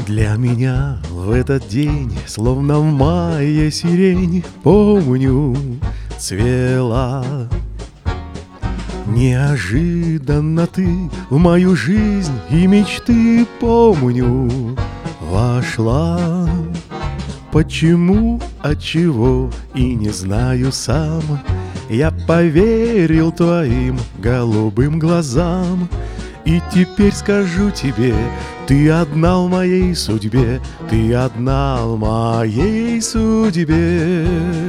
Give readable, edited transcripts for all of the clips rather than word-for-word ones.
Для меня в этот день, словно в мае сирень, помню, цвела. Неожиданно ты в мою жизнь и мечты, помню, вошла. Почему, отчего, и не знаю сам, я поверил твоим голубым глазам. И теперь скажу тебе, ты одна в моей судьбе, ты одна в моей судьбе.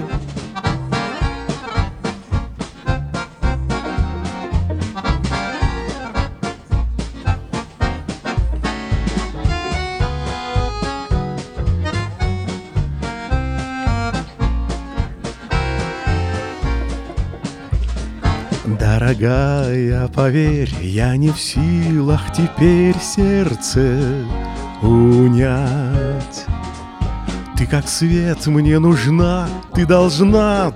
Дорогая, поверь, я не в силах теперь сердце унять. Ты как свет мне нужна, ты должна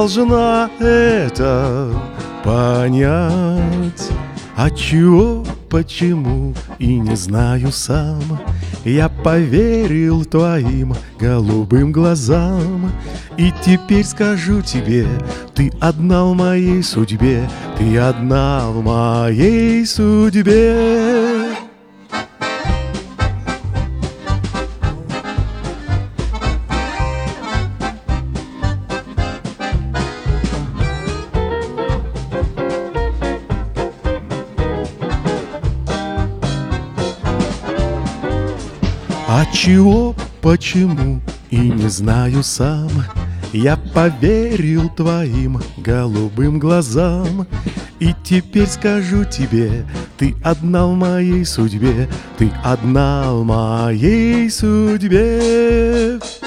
это понять. Отчего, почему, и не знаю сам, я поверил твоим голубым глазам. И теперь скажу тебе, ты одна в моей судьбе, ты одна в моей судьбе. Отчего, почему, и не знаю сам, я поверил твоим голубым глазам. И теперь скажу тебе, ты одна в моей судьбе, ты одна в моей судьбе.